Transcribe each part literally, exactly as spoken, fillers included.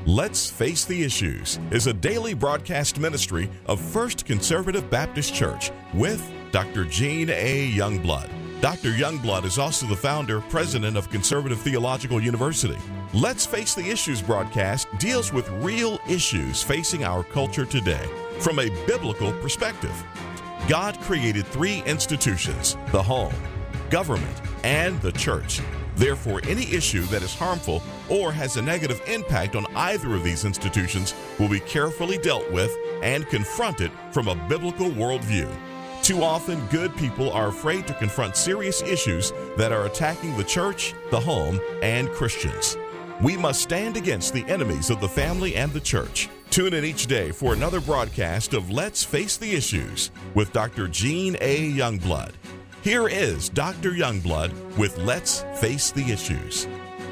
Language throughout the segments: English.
Let's Face the Issues is a daily broadcast ministry of First Conservative Baptist Church with Doctor Gene A. Youngblood. Doctor Youngblood is also the founder, president of Conservative Theological University. Let's Face the Issues broadcast deals with real issues facing our culture today from a biblical perspective. God created three institutions: the home, government, and the church. Therefore, any issue that is harmful or has a negative impact on either of these institutions will be carefully dealt with and confronted from a biblical worldview. Too often, good people are afraid to confront serious issues that are attacking the church, the home, and Christians. We must stand against the enemies of the family and the church. Tune in each day for another broadcast of Let's Face the Issues with Doctor Gene A. Youngblood. Here is Doctor Youngblood with Let's Face the Issues.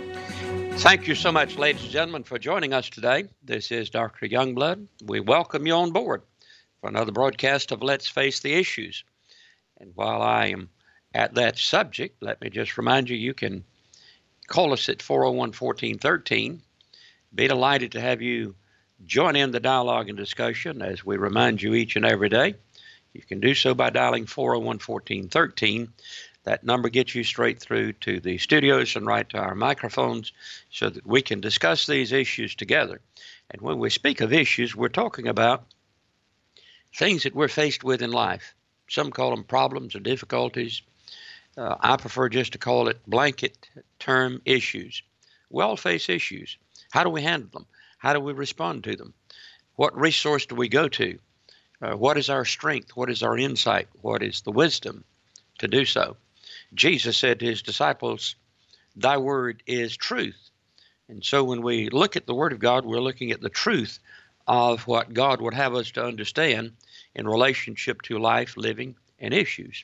Thank you so much, ladies and gentlemen, for joining us today. This is Doctor Youngblood. We welcome you on board for another broadcast of Let's Face the Issues. And while I am at that subject, let me just remind you, you can call us at four oh one, one four one three. Be delighted to have you join in the dialogue and discussion as we remind you each and every day. You can do so by dialing four oh one, one four one three. That number gets you straight through to the studios and right to our microphones so that we can discuss these issues together. And when we speak of issues, we're talking about things that we're faced with in life. Some call them problems or difficulties. Uh, I prefer just to call it blanket term issues. We all face issues. How do we handle them? How do we respond to them? What resource do we go to? Uh, what is our strength? What is our insight? What is the wisdom to do so? Jesus said to his disciples, "Thy word is truth." And so when we look at the word of God, we're looking at the truth of what God would have us to understand in relationship to life, living, and issues.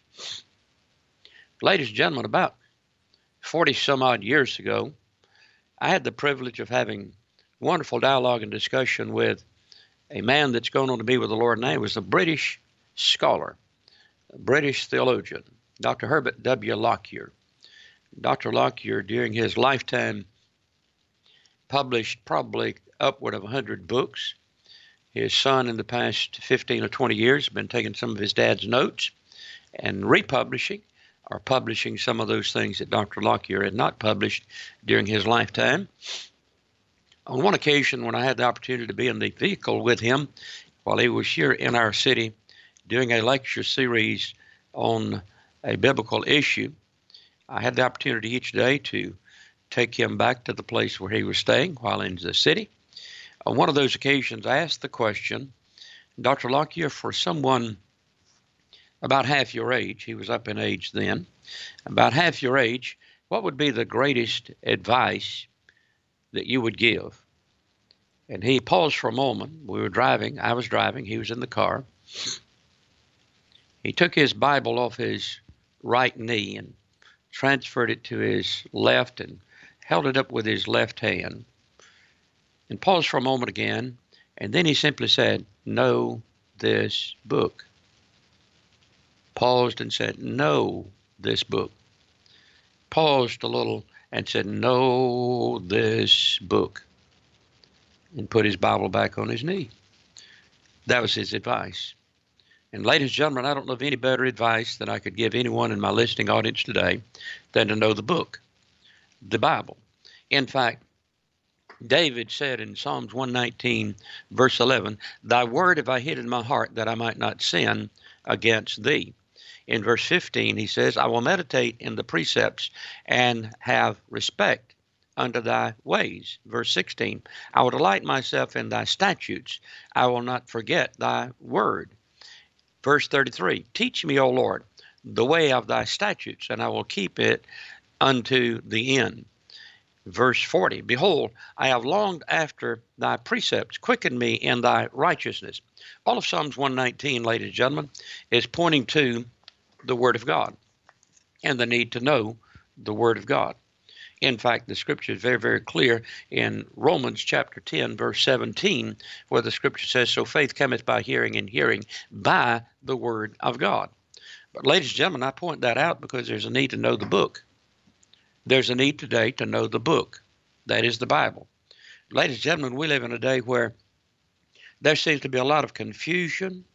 Ladies and gentlemen, about forty some odd years ago, I had the privilege of having wonderful dialogue and discussion with a man that's gone on to be with the Lord now. He was a British scholar, a British theologian, Doctor Herbert W. Lockyer. Doctor Lockyer, during his lifetime, published probably upward of one hundred books. His son, in the past fifteen or twenty years, has been taking some of his dad's notes and republishing or publishing some of those things that Doctor Lockyer had not published during his lifetime. On one occasion, when I had the opportunity to be in the vehicle with him while he was here in our city doing a lecture series on a biblical issue, I had the opportunity each day to take him back to the place where he was staying while in the city. On one of those occasions, I asked the question, Doctor Lockyer, for someone about half your age, he was up in age then, about half your age, what would be the greatest advice that you would give? And he paused for a moment. We were driving. I was driving. He was in the car. He took his Bible off his right knee and transferred it to his left and held it up with his left hand and paused for a moment again. And then he simply said, "Know this book." Paused and said, "Know this book." Paused a little and said, "Know this book," and put his Bible back on his knee. That was his advice. And ladies and gentlemen, I don't know of any better advice that I could give anyone in my listening audience today than to know the book, the Bible. In fact, David said in Psalms one nineteen, verse eleven, "Thy word have I hid in my heart that I might not sin against thee." In verse fifteen, he says, "I will meditate in the precepts and have respect unto thy ways." Verse sixteen, "I will delight myself in thy statutes. I will not forget thy word." Verse thirty-three, "Teach me, O Lord, the way of thy statutes, and I will keep it unto the end." Verse forty, "Behold, I have longed after thy precepts. Quicken me in thy righteousness." All of Psalms one nineteen, ladies and gentlemen, is pointing to the Word of God and the need to know the Word of God. In fact, the Scripture is very, very clear in Romans chapter ten, verse seventeen, where the Scripture says, "So faith cometh by hearing, and hearing by the Word of God." But ladies and gentlemen, I point that out because there's a need to know the book. There's a need today to know the book. That is the Bible. Ladies and gentlemen, we live in a day where there seems to be a lot of confusion,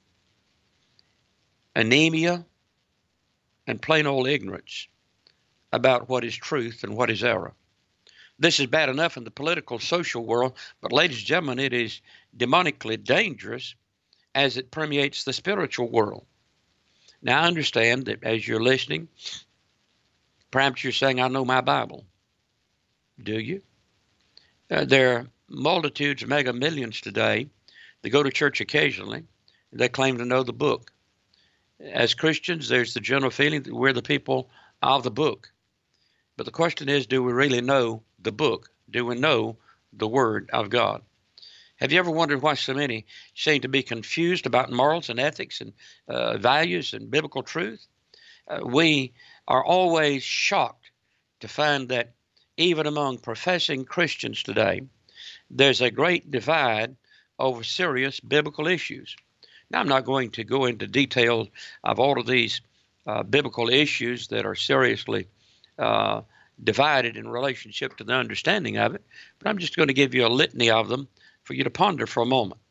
anemia, and plain old ignorance about what is truth and what is error. This is bad enough in the political, social world, but ladies and gentlemen, it is demonically dangerous as it permeates the spiritual world. Now, I understand that as you're listening, perhaps you're saying, I know my Bible. Do you? Uh, there are multitudes, mega millions today that go to church occasionally. They claim to know the book. As Christians, there's the general feeling that we're the people of the book. But the question is, do we really know the book? Do we know the Word of God? Have you ever wondered why so many seem to be confused about morals and ethics and uh, values and biblical truth? Uh, we are always shocked to find that even among professing Christians today, there's a great divide over serious biblical issues. Now, I'm not going to go into detail of all of these uh, biblical issues that are seriously uh, divided in relationship to the understanding of it, but I'm just going to give you a litany of them for you to ponder for a moment.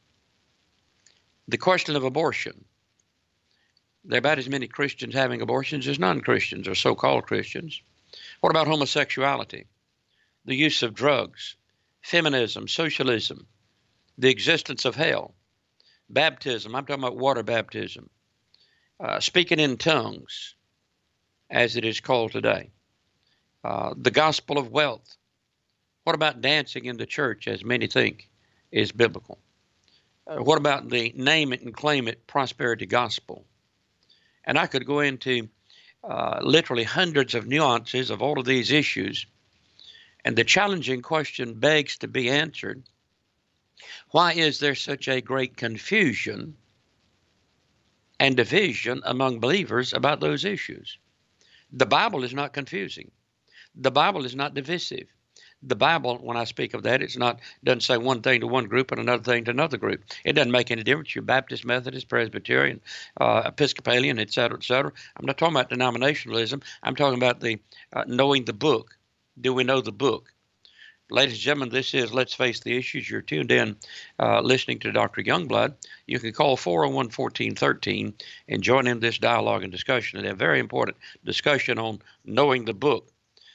The question of abortion. There are about as many Christians having abortions as non-Christians or so-called Christians. What about homosexuality? The use of drugs, feminism, socialism, the existence of hell, baptism. I'm talking about water baptism, uh, speaking in tongues, as it is called today, uh, the gospel of wealth. What about dancing in the church, as many think is biblical? Uh, what about the name it and claim it prosperity gospel? And I could go into uh, literally hundreds of nuances of all of these issues. And the challenging question begs to be answered. Why is there such a great confusion and division among believers about those issues? The Bible is not confusing. The Bible is not divisive. The Bible, when I speak of that, it's not doesn't say one thing to one group and another thing to another group. It doesn't make any difference. You're Baptist, Methodist, Presbyterian, uh, Episcopalian, et cetera, et cetera. I'm not talking about denominationalism. I'm talking about the uh, knowing the book. Do we know the book? Ladies and gentlemen, this is Let's Face the Issues. You're tuned in uh, listening to Doctor Youngblood. You can call four oh one, one four one three and join in this dialogue and discussion. And a very important discussion on knowing the book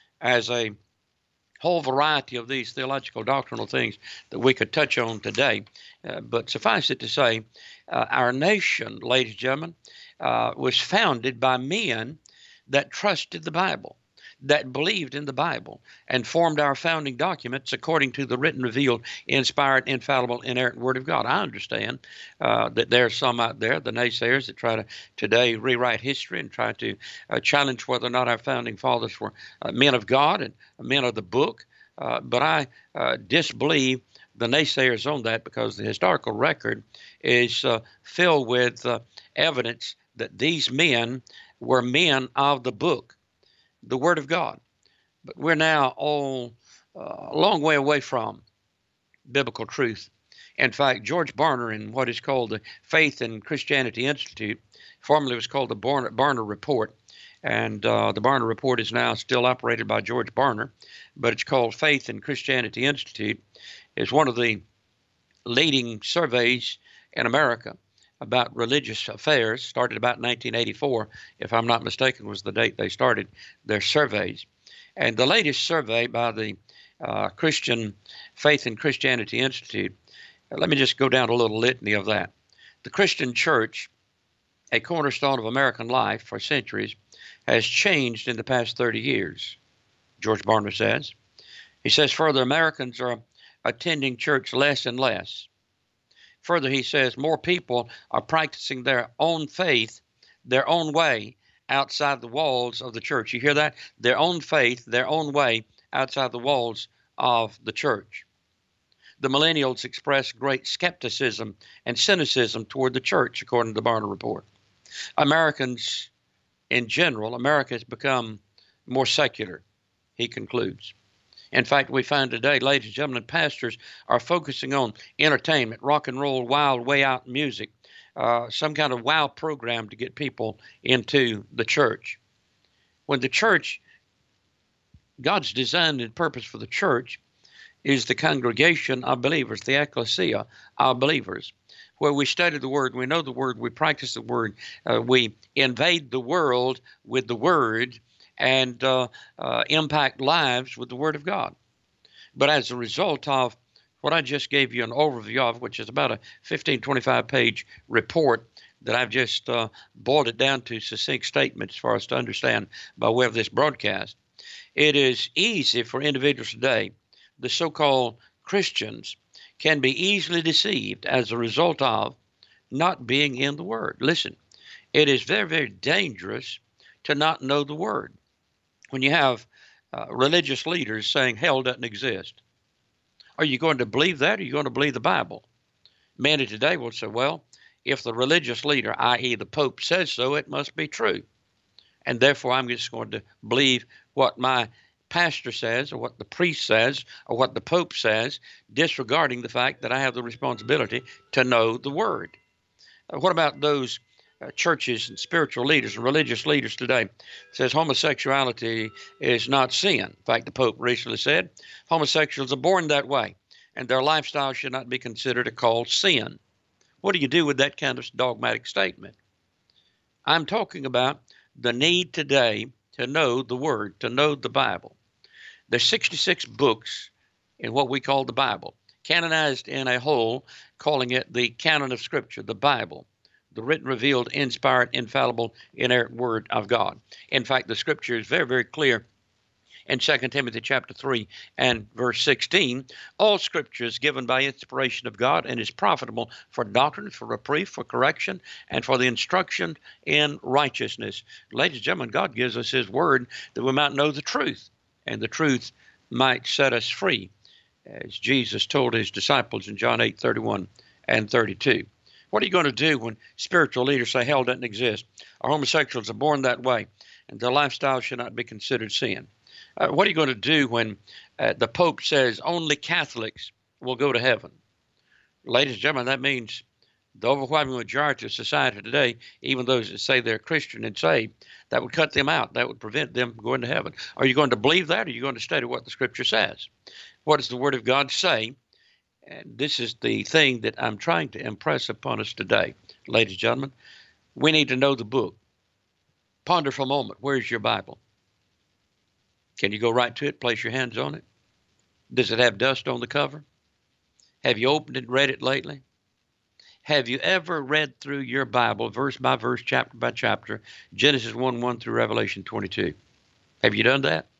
as a whole variety of these theological doctrinal things that we could touch on today. Uh, but suffice it to say, uh, our nation, ladies and gentlemen, uh, was founded by men that trusted the Bible, that believed in the Bible, and formed our founding documents according to the written, revealed, inspired, infallible, inerrant Word of God. I understand uh, that there are some out there, the naysayers, that try to today rewrite history and try to uh, challenge whether or not our founding fathers were uh, men of God and men of the book. Uh, but I uh, disbelieve the naysayers on that, because the historical record is uh, filled with uh, evidence that these men were men of the book, the Word of God. But we're now all uh, a long way away from biblical truth. In fact, George Barna, in what is called the Faith and Christianity Institute, formerly was called the Barna, Barna Report, and uh, the Barna Report is now still operated by George Barna, but it's called Faith and Christianity Institute, is one of the leading surveys in America about religious affairs. Started about nineteen eighty-four, if I'm not mistaken, was the date they started their surveys. And the latest survey by the uh, Christian Faith and Christianity Institute, uh, let me just go down a little litany of that. The Christian church, a cornerstone of American life for centuries, has changed in the past thirty years, George Barna says. He says further, Americans are attending church less and less. Further, he says more people are practicing their own faith, their own way, outside the walls of the church. You hear that? Their own faith, their own way, outside the walls of the church. The millennials express great skepticism and cynicism toward the church, according to the Barna Report. Americans in general, America has become more secular, he concludes. In fact, we find today, ladies and gentlemen, pastors are focusing on entertainment, rock and roll, wild, way out music, uh, some kind of wow program to get people into the church. When the church, God's design and purpose for the church is the congregation of believers, the ecclesia of believers, where we study the Word, we know the Word, we practice the Word, uh, we invade the world with the Word, and uh, uh, impact lives with the Word of God. But as a result of what I just gave you an overview of, which is about a fifteen, twenty-five page report that I've just uh, boiled it down to succinct statements for us to understand by way of this broadcast, it is easy for individuals today, the so-called Christians, can be easily deceived as a result of not being in the Word. Listen, it is very, very dangerous to not know the Word. When you have uh, religious leaders saying hell doesn't exist, are you going to believe that, or are you going to believe the Bible? Many today will say, well, if the religious leader, that is the Pope, says so, it must be true. And therefore, I'm just going to believe what my pastor says, or what the priest says, or what the Pope says, disregarding the fact that I have the responsibility to know the Word. Uh, what about those uh, churches and spiritual leaders and religious leaders today? It says homosexuality is not sin. In fact, the Pope recently said homosexuals are born that way, and their lifestyle should not be considered a called sin. What do you do with that kind of dogmatic statement? I'm talking about the need today to know the Word, to know the Bible. There's sixty-six books in what we call the Bible, canonized in a whole, calling it the canon of Scripture, the Bible, the written, revealed, inspired, infallible, inerrant Word of God. In fact, the Scripture is very, very clear in Second Timothy chapter three and verse sixteen. All Scripture is given by inspiration of God and is profitable for doctrine, for reproof, for correction, and for the instruction in righteousness. Ladies and gentlemen, God gives us His Word that we might know the truth, and the truth might set us free, as Jesus told His disciples in John eight thirty-one and thirty-two. What are you going to do when spiritual leaders say hell doesn't exist, or homosexuals are born that way, and their lifestyle should not be considered sin? Uh, what are you going to do when uh, the Pope says only Catholics will go to heaven? Ladies and gentlemen, that means the overwhelming majority of society today, even those that say they're Christian and saved, that would cut them out. That would prevent them from going to heaven. Are you going to believe that, or are you going to study what the Scripture says? What does the Word of God say? And this is the thing that I'm trying to impress upon us today. Ladies and gentlemen, we need to know the book. Ponder for a moment. Where's your Bible? Can you go right to it, place your hands on it? Does it have dust on the cover? Have you opened it and read it lately? Have you ever read through your Bible, verse by verse, chapter by chapter, Genesis one one through Revelation twenty-two? Have you done that?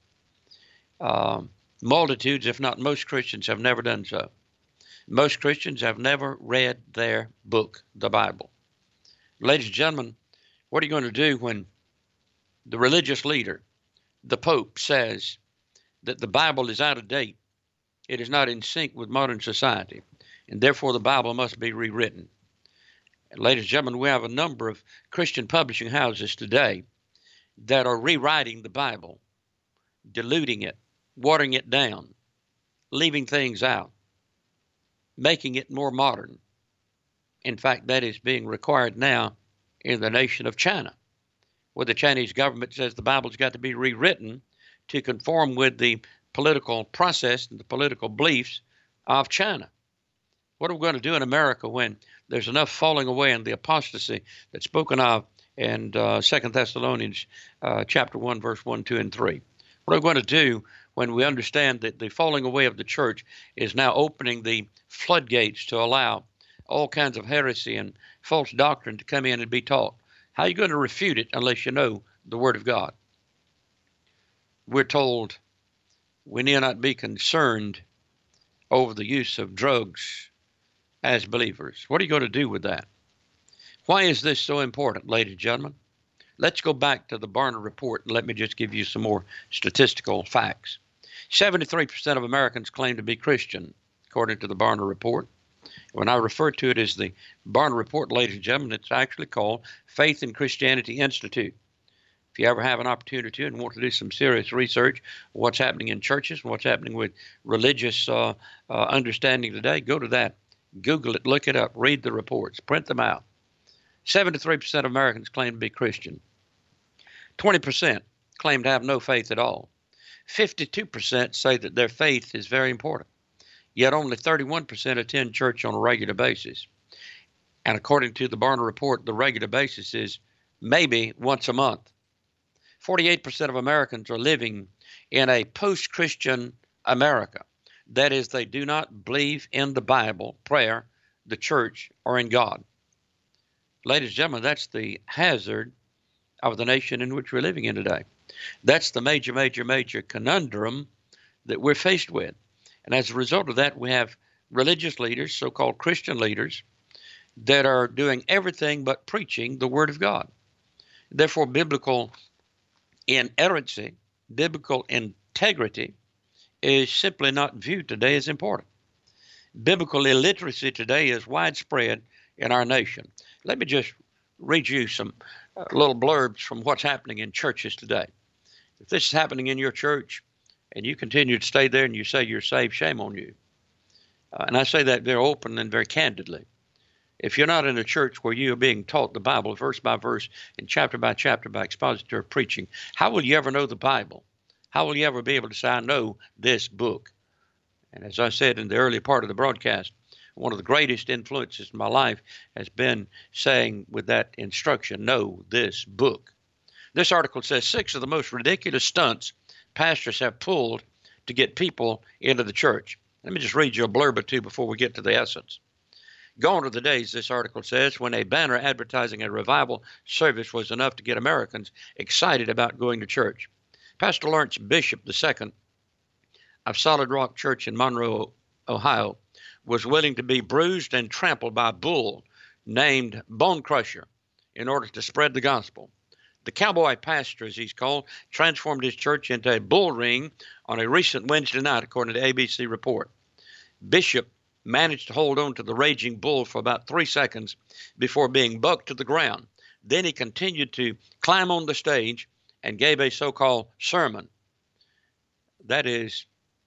Um, multitudes, if not most Christians, have never done so. Most Christians have never read their book, the Bible. Ladies and gentlemen, what are you going to do when the religious leader, the Pope, says that the Bible is out of date? It is not in sync with modern society, and therefore the Bible must be rewritten. And ladies and gentlemen, we have a number of Christian publishing houses today that are rewriting the Bible, diluting it, watering it down, leaving things out, making it more modern. In fact, that is being required now in the nation of China, where the Chinese government says the Bible's got to be rewritten to conform with the political process and the political beliefs of China. What are we going to do in America when there's enough falling away in the apostasy that's spoken of in uh, Second Thessalonians uh, chapter one, verse one, two, and three? What are we going to do when we understand that the falling away of the church is now opening the floodgates to allow all kinds of heresy and false doctrine to come in and be taught? How are you going to refute it unless you know the Word of God? We're told we need not be concerned over the use of drugs as believers. What are you going to do with that? Why is this so important, ladies and gentlemen? Let's go back to the Barna report and let me just give you some more statistical facts. seventy-three percent of Americans claim to be Christian, according to the Barna report. When I refer to it as the Barna report, ladies and gentlemen, it's actually called Faith in Christianity Institute. If you ever have an opportunity and want to do some serious research on what's happening in churches, what's happening with religious uh, uh, understanding today, go to that. Google it, look it up, read the reports, print them out. seventy-three percent of Americans claim to be Christian. twenty percent claim to have no faith at all. fifty-two percent say that their faith is very important. yet only thirty-one percent attend church on a regular basis. And according to the Barna Report, the regular basis is maybe once a month. forty-eight percent of Americans are living in a post-Christian America. That is, they do not believe in the Bible, prayer, the church, or in God. Ladies and gentlemen, that's the hazard of the nation in which we're living in today. That's the major, major, major conundrum that we're faced with. And as a result of that, we have religious leaders, so-called Christian leaders, that are doing everything but preaching the Word of God. Therefore, biblical inerrancy, biblical integrity is simply not viewed today as important. Biblical illiteracy today is widespread in our nation. Let me just read you some uh, little blurbs from what's happening in churches today. If this is happening in your church and you continue to stay there and you say you're saved, shame on you. Uh, and I say that very open and very candidly. If you're not in a church where you are being taught the Bible verse by verse and chapter by chapter by expository preaching, how will you ever know the Bible? How will you ever be able to say, I know this book? And as I said in the early part of the broadcast, one of the greatest influences in my life has been saying with that instruction, know this book. This article says six of the most ridiculous stunts pastors have pulled to get people into the church. Let me just read you a blurb or two before we get to the essence. Gone are the days, this article says, when a banner advertising a revival service was enough to get Americans excited about going to church. Pastor Lawrence Bishop the Second of Solid Rock Church in Monroe, Ohio, was willing to be bruised and trampled by a bull named Bone Crusher in order to spread the gospel. The cowboy pastor, as he's called, transformed his church into a bull ring on a recent Wednesday night, according to the A B C report. Bishop managed to hold on to the raging bull for about three seconds before being bucked to the ground. Then he continued to climb on the stage and gave a so-called sermon. That is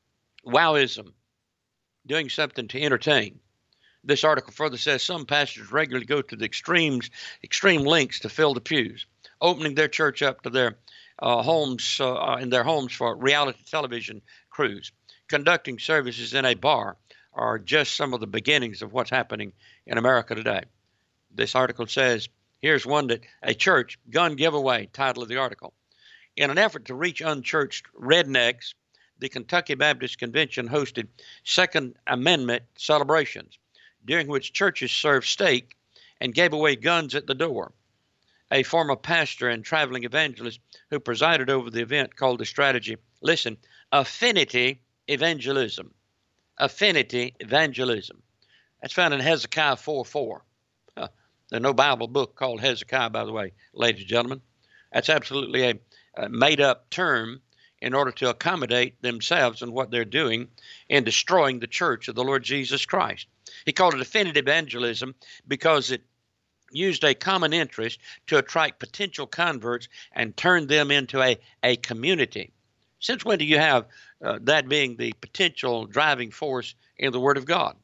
wowism, doing something to entertain. This article further says some pastors regularly go to the extremes, extreme lengths to fill the pews, opening their church up to their uh, homes, uh, in their homes for reality television crews, conducting services in a bar, are just some of the beginnings of what's happening in America today. This article says, here's one that a church gun giveaway, title of the article. In an effort to reach unchurched rednecks, the Kentucky Baptist Convention hosted Second Amendment celebrations, during which churches served steak and gave away guns at the door. A former pastor and traveling evangelist who presided over the event called the strategy, listen, affinity evangelism. Affinity evangelism. That's found in Hezekiah four four. Huh. There's no Bible book called Hezekiah, by the way, ladies and gentlemen. That's absolutely a, a made-up term in order to accommodate themselves in what they're doing in destroying the church of the Lord Jesus Christ. He called it affinity evangelism because it used a common interest to attract potential converts and turn them into a, a community. Since when do you have uh, that being the potential driving force in the Word of God?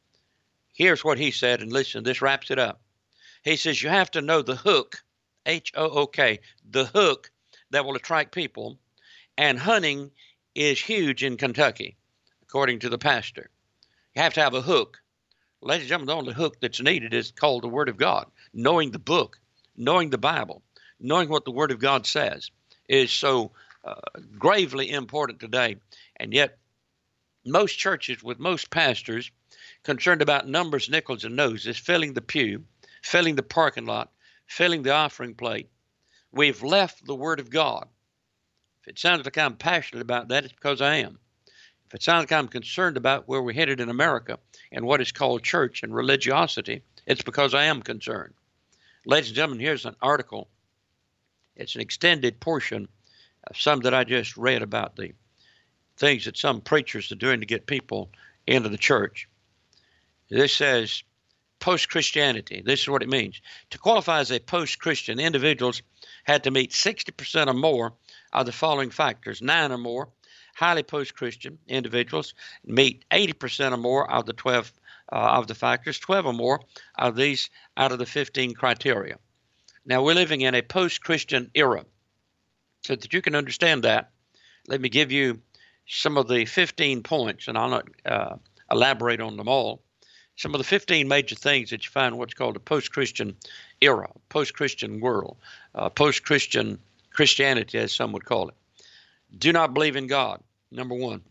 Here's what he said, and listen, this wraps it up. He says you have to know the hook, H O O K, the hook that will attract people, and hunting is huge in Kentucky, according to the pastor. You have to have a hook. Ladies and gentlemen, the only hook that's needed is called the Word of God. Knowing the book, knowing the Bible, knowing what the Word of God says is so uh, gravely important today. And yet, most churches with most pastors concerned about numbers, nickels, and noses, filling the pew, filling the parking lot, filling the offering plate, we've left the Word of God. If it sounds like I'm passionate about that, it's because I am. If it sounds like I'm concerned about where we're headed in America and what is called church and religiosity, it's because I am concerned. Ladies and gentlemen, here's an article. It's an extended portion of some that I just read about the things that some preachers are doing to get people into the church. This says post-Christianity. This is what it means. To qualify as a post-Christian, individuals had to meet sixty percent or more of the following factors. Nine or more highly post-Christian individuals meet eighty percent or more of the twelve uh, of the factors, twelve or more of these out of the fifteen criteria. Now, we're living in a post-Christian era. So that you can understand that, let me give you some of the fifteen points, and I'll not uh, elaborate on them all. Some of the fifteen major things that you find in what's called a post-Christian era, post-Christian world, uh, post-Christian Christianity, as some would call it. Do not believe in God, number one.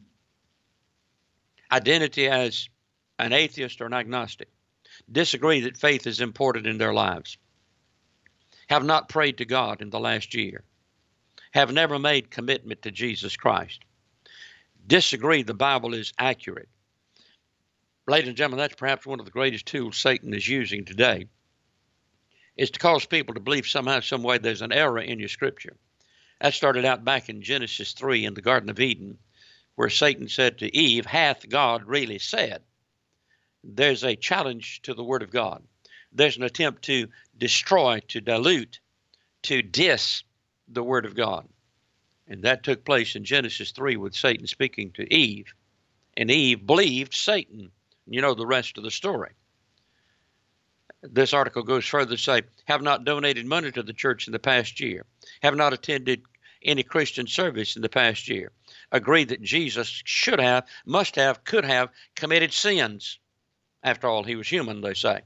Identity as an atheist or an agnostic. Disagree that faith is important in their lives. Have not prayed to God in the last year. Have never made commitment to Jesus Christ. Disagree the Bible is accurate. Ladies and gentlemen, that's perhaps one of the greatest tools Satan is using today, is to cause people to believe somehow, some way there's an error in your scripture. That started out back in Genesis three in the Garden of Eden, where Satan said to Eve, hath God really said? There's a challenge to the Word of God. There's an attempt to destroy, to dilute, to diss the Word of God. And that took place in Genesis three with Satan speaking to Eve. And Eve believed Satan. You know the rest of the story. This article goes further to say, have not donated money to the church in the past year. Have not attended any Christian service in the past year. Agree that Jesus should have, must have, could have committed sins. After all, he was human, they say.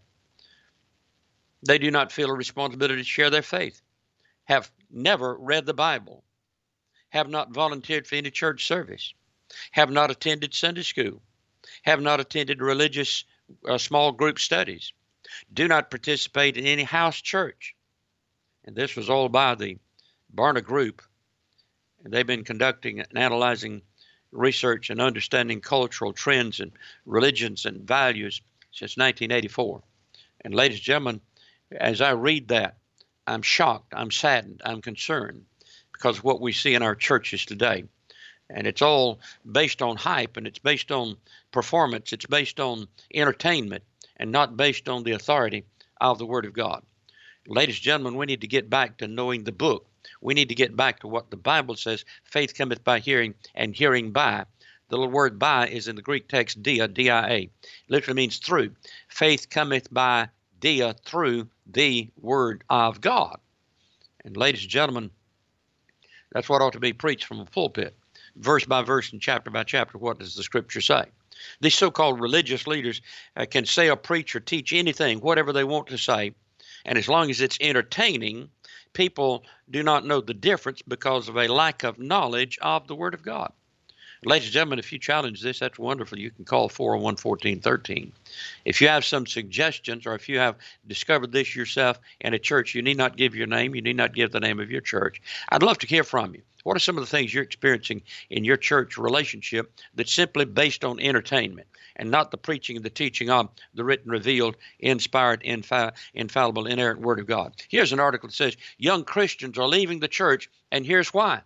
They do not feel a responsibility to share their faith. Have never read the Bible. Have not volunteered for any church service. Have not attended Sunday school. Have not attended religious uh, small group studies. Do not participate in any house church. And this was all by the Barna Group. And they've been conducting and analyzing research and understanding cultural trends and religions and values since nineteen eighty-four. And ladies and gentlemen, as I read that, I'm shocked, I'm saddened, I'm concerned because of what we see in our churches today. And it's all based on hype, and it's based on performance, it's based on entertainment, and not based on the authority of the Word of God. Ladies and gentlemen, we need to get back to knowing the book. We need to get back to what the Bible says, faith cometh by hearing, and hearing by. The little word by is in the Greek text dia, D I A. It literally means through. Faith cometh by dia, through the Word of God. And ladies and gentlemen, that's what ought to be preached from a pulpit. Verse by verse and chapter by chapter, what does the Scripture say? These so-called religious leaders uh, can say or preach or teach anything, whatever they want to say, and as long as it's entertaining, people do not know the difference because of a lack of knowledge of the Word of God. Ladies and gentlemen, if you challenge this, that's wonderful. You can call four oh one, fourteen thirteen. If you have some suggestions or if you have discovered this yourself in a church, you need not give your name. You need not give the name of your church. I'd love to hear from you. What are some of the things you're experiencing in your church relationship that's simply based on entertainment and not the preaching and the teaching of the written, revealed, inspired, infi- infallible, inerrant Word of God? Here's an article that says, young Christians are leaving the church, and here's why.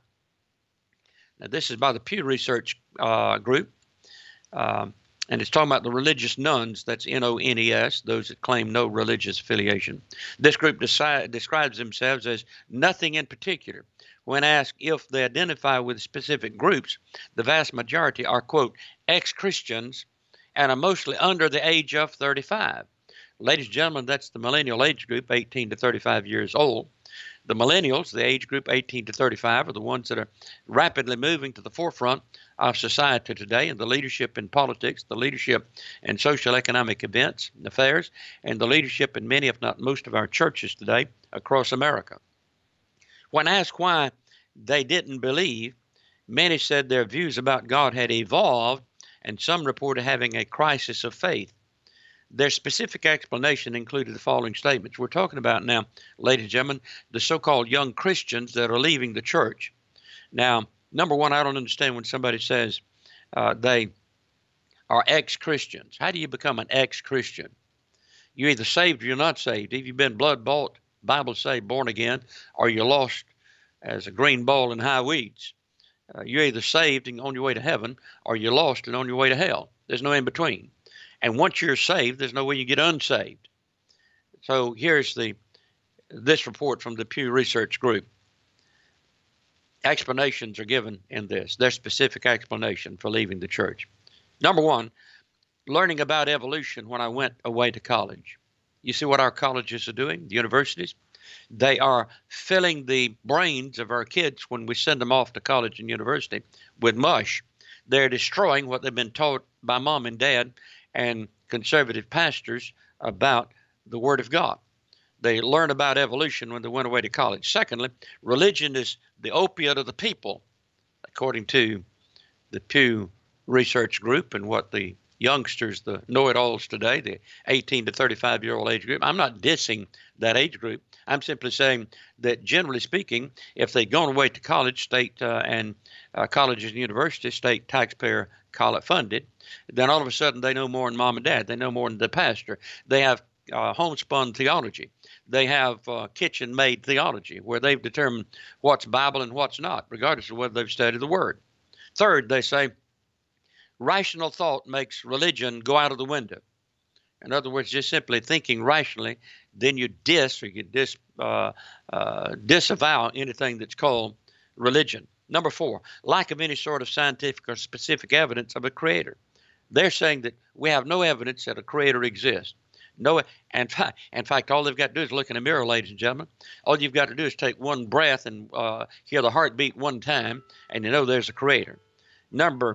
Now, this is by the Pew Research uh, Group, um, and it's talking about the religious nones, that's N O N E S, those that claim no religious affiliation. This group deci- describes themselves as nothing in particular. When asked if they identify with specific groups, the vast majority are, quote, ex-Christians and are mostly under the age of thirty-five. Ladies and gentlemen, that's the millennial age group, eighteen to thirty-five years old. The millennials, the age group eighteen to thirty-five, are the ones that are rapidly moving to the forefront of society today, and the leadership in politics, the leadership in social economic events and affairs, and the leadership in many, if not most, of our churches today across America. When asked why they didn't believe, many said their views about God had evolved, and some reported having a crisis of faith. Their specific explanation included the following statements. We're talking about now, ladies and gentlemen, the so-called young Christians that are leaving the church. Now, number one, I don't understand when somebody says uh, they are ex-Christians. How do you become an ex-Christian? You're either saved or you're not saved. If you've been blood-bought, Bible say born again, or you're lost as a green ball in high weeds. Uh, you're either saved and on your way to heaven, or you're lost and on your way to hell. There's no in between. And once you're saved, there's no way you get unsaved. So here's the this report from the Pew Research Group. Explanations are given in this. Their specific explanation for leaving the church. Number one, learning about evolution when I went away to college. You see what our colleges are doing, the universities? They are filling the brains of our kids when we send them off to college and university with mush. They're destroying what they've been taught by mom and dad and conservative pastors about the Word of God. They learn about evolution when they went away to college. Secondly, religion is the opiate of the people, according to the Pew Research Group and what the youngsters, the know-it-alls today, the eighteen to thirty-five-year-old age group. I'm not dissing that age group. I'm simply saying that, generally speaking, if they'd gone away to college, state uh, and uh, colleges and universities, state taxpayer college funded, then all of a sudden they know more than mom and dad. They know more than the pastor. They have uh, homespun theology. They have uh, kitchen-made theology where they've determined what's Bible and what's not, regardless of whether they've studied the Word. Third, they say, rational thought makes religion go out of the window. In other words, just simply thinking rationally, then you dis or you dis, uh, uh, disavow anything that's called religion. Number four, lack of any sort of scientific or specific evidence of a creator. They're saying that we have no evidence that a creator exists. No, in fact, in fact, all they've got to do is look in a mirror, ladies and gentlemen. All you've got to do is take one breath and uh, hear the heartbeat one time, and you know there's a creator. Number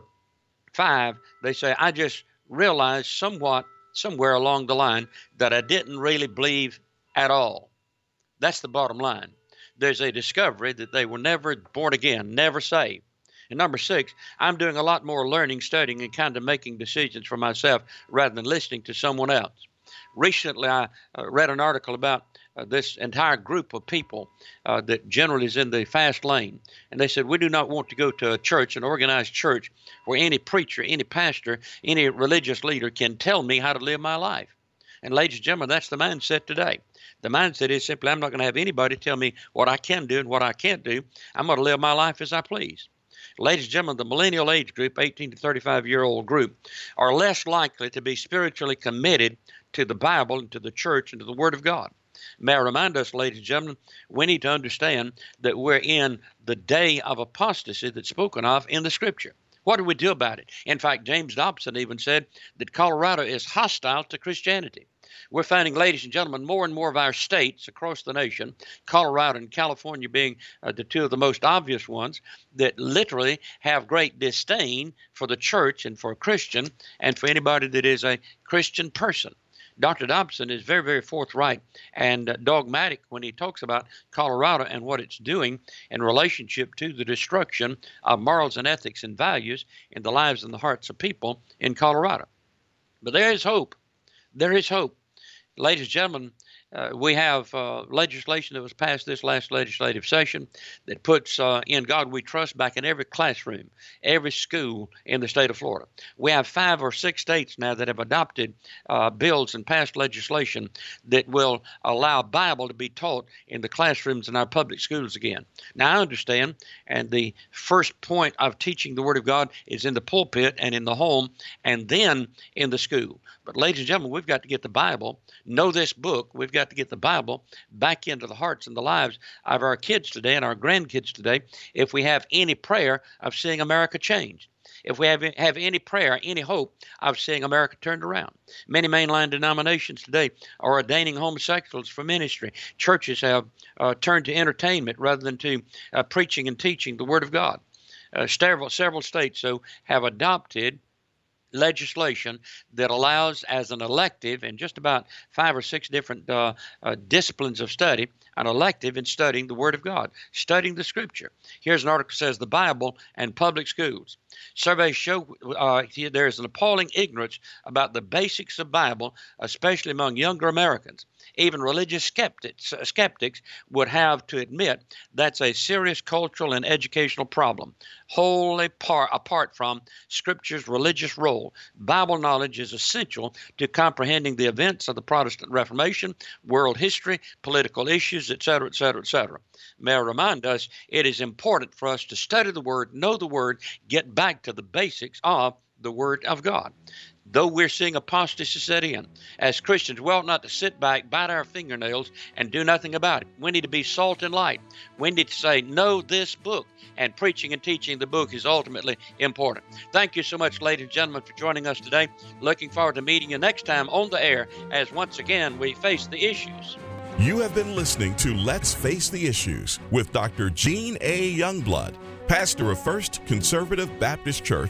five, they say, I just realized somewhat, somewhere along the line, that I didn't really believe at all. That's the bottom line. There's a discovery that they were never born again, never saved. And number six, I'm doing a lot more learning, studying, and kind of making decisions for myself rather than listening to someone else. Recently, I uh, read an article about uh, this entire group of people uh, that generally is in the fast lane. And they said, we do not want to go to a church, an organized church, where any preacher, any pastor, any religious leader can tell me how to live my life. And ladies and gentlemen, that's the mindset today. The mindset is simply, I'm not going to have anybody tell me what I can do and what I can't do. I'm going to live my life as I please. Ladies and gentlemen, the millennial age group, eighteen to thirty-five-year-old group, are less likely to be spiritually committed to the Bible and to the church and to the Word of God. May I remind us, ladies and gentlemen, we need to understand that we're in the day of apostasy that's spoken of in the Scripture. What do we do about it? In fact, James Dobson even said that Colorado is hostile to Christianity. We're finding, ladies and gentlemen, more and more of our states across the nation, Colorado and California being uh, the two of the most obvious ones, that literally have great disdain for the church and for a Christian and for anybody that is a Christian person. Doctor Dobson is very, very forthright and uh, dogmatic when he talks about Colorado and what it's doing in relationship to the destruction of morals and ethics and values in the lives and the hearts of people in Colorado. But there is hope. There is hope. Ladies and gentlemen, uh, we have uh, legislation that was passed this last legislative session that puts uh, In God We Trust back in every classroom, every school in the state of Florida. We have five or six states now that have adopted uh, bills and passed legislation that will allow Bible to be taught in the classrooms in our public schools again. Now, I understand, and the first point of teaching the Word of God is in the pulpit and in the home and then in the school. But ladies and gentlemen, we've got to get the Bible, know this book. We've got to get the Bible back into the hearts and the lives of our kids today and our grandkids today if we have any prayer of seeing America changed. If we have, have any prayer, any hope of seeing America turned around. Many mainline denominations today are ordaining homosexuals for ministry. Churches have uh, turned to entertainment rather than to uh, preaching and teaching the Word of God. Uh, several, several states, so, have adopted legislation that allows as an elective in just about five or six different uh, uh, disciplines of study, an elective in studying the Word of God, studying the Scripture. Here's an article that says the Bible and public schools. Surveys show uh, there is an appalling ignorance about the basics of Bible, especially among younger Americans. Even religious skeptics, uh, skeptics would have to admit that's a serious cultural and educational problem, wholly par- apart from Scripture's religious role. Bible knowledge is essential to comprehending the events of the Protestant Reformation, world history, political issues, et cetera, et cetera, et cetera. May I remind us, it is important for us to study the Word, know the Word, get back to the basics of the Word of God. Though we're seeing apostasy set in, as Christians, we ought not to sit back, bite our fingernails, and do nothing about it. We need to be salt and light. We need to say, know this book, and preaching and teaching the book is ultimately important. Thank you so much, ladies and gentlemen, for joining us today. Looking forward to meeting you next time on the air as once again we face the issues. You have been listening to Let's Face the Issues with Doctor Gene A. Youngblood, pastor of First Conservative Baptist Church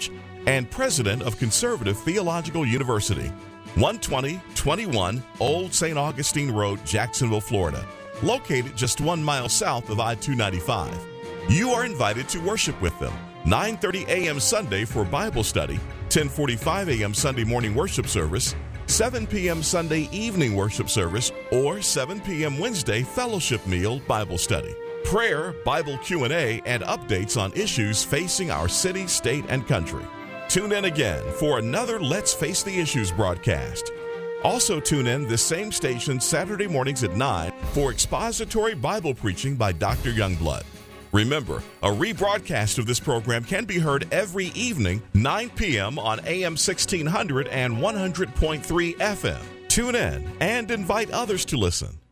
and president of Conservative Theological University, one twenty twenty-one Old Saint Augustine Road, Jacksonville, Florida, located just one mile south of I two ninety-five. You are invited to worship with them nine thirty a.m. Sunday for Bible study, ten forty-five a.m. Sunday morning worship service, seven p.m. Sunday evening worship service, or seven p.m. Wednesday fellowship meal Bible study, prayer, Bible Q and A, and updates on issues facing our city, state, and country. Tune in again for another Let's Face the Issues broadcast. Also tune in this same station Saturday mornings at nine for expository Bible preaching by Doctor Youngblood. Remember, a rebroadcast of this program can be heard every evening, nine p.m. on A M sixteen hundred and one hundred point three F M. Tune in and invite others to listen.